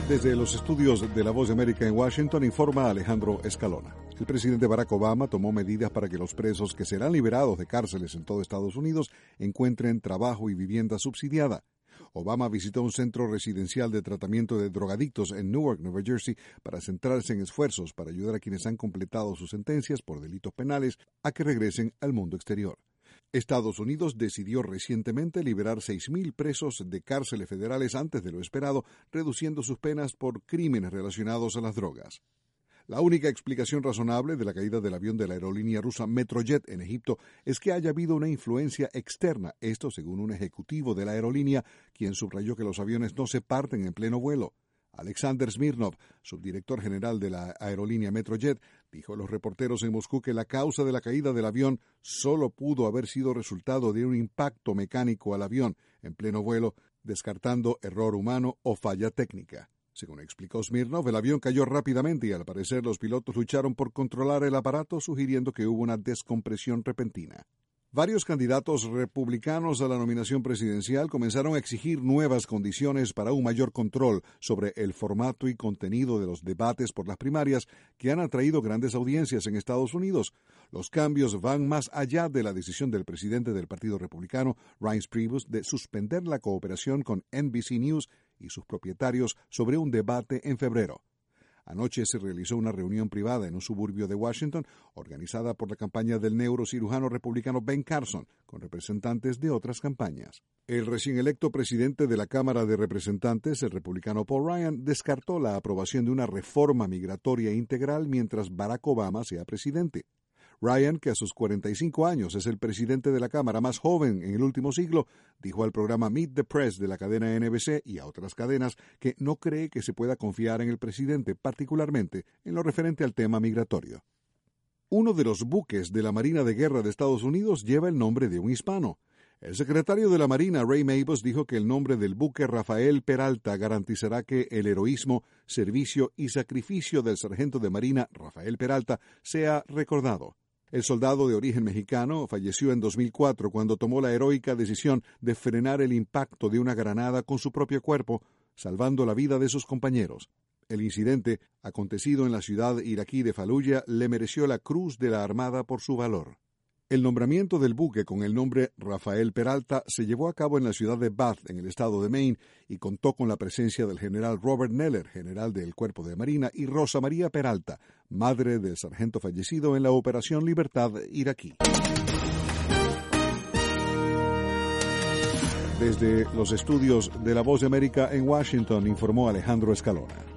Desde los estudios de La Voz de América en Washington informa Alejandro Escalona. El presidente Barack Obama tomó medidas para que los presos que serán liberados de cárceles en todo Estados Unidos encuentren trabajo y vivienda subsidiada. Obama visitó un centro residencial de tratamiento de drogadictos en Newark, Nueva Jersey, para centrarse en esfuerzos para ayudar a quienes han completado sus sentencias por delitos penales a que regresen al mundo exterior. Estados Unidos decidió recientemente liberar 6.000 presos de cárceles federales antes de lo esperado, reduciendo sus penas por crímenes relacionados a las drogas. La única explicación razonable de la caída del avión de la aerolínea rusa Metrojet en Egipto es que haya habido una influencia externa, esto según un ejecutivo de la aerolínea, quien subrayó que los aviones no se parten en pleno vuelo. Alexander Smirnov, subdirector general de la aerolínea Metrojet, dijo a los reporteros en Moscú que la causa de la caída del avión solo pudo haber sido resultado de un impacto mecánico al avión en pleno vuelo, descartando error humano o falla técnica. Según explicó Smirnov, el avión cayó rápidamente y al parecer los pilotos lucharon por controlar el aparato, sugiriendo que hubo una descompresión repentina. Varios candidatos republicanos a la nominación presidencial comenzaron a exigir nuevas condiciones para un mayor control sobre el formato y contenido de los debates por las primarias que han atraído grandes audiencias en Estados Unidos. Los cambios van más allá de la decisión del presidente del Partido Republicano, Reince Priebus, de suspender la cooperación con NBC News y sus propietarios sobre un debate en febrero. Anoche se realizó una reunión privada en un suburbio de Washington, organizada por la campaña del neurocirujano republicano Ben Carson, con representantes de otras campañas. El recién electo presidente de la Cámara de Representantes, el republicano Paul Ryan, descartó la aprobación de una reforma migratoria integral mientras Barack Obama sea presidente. Ryan, que a sus 45 años es el presidente de la Cámara más joven en el último siglo, dijo al programa Meet the Press de la cadena NBC y a otras cadenas que no cree que se pueda confiar en el presidente, particularmente en lo referente al tema migratorio. Uno de los buques de la Marina de Guerra de Estados Unidos lleva el nombre de un hispano. El secretario de la Marina, Ray Mabus, dijo que el nombre del buque Rafael Peralta garantizará que el heroísmo, servicio y sacrificio del sargento de Marina Rafael Peralta sea recordado. El soldado de origen mexicano falleció en 2004 cuando tomó la heroica decisión de frenar el impacto de una granada con su propio cuerpo, salvando la vida de sus compañeros. El incidente, acontecido en la ciudad iraquí de Faluya, le mereció la Cruz de la Armada por su valor. El nombramiento del buque con el nombre Rafael Peralta se llevó a cabo en la ciudad de Bath, en el estado de Maine, y contó con la presencia del general Robert Neller, general del Cuerpo de Marina, y Rosa María Peralta, madre del sargento fallecido en la Operación Libertad iraquí. Desde los estudios de La Voz de América en Washington, informó Alejandro Escalona.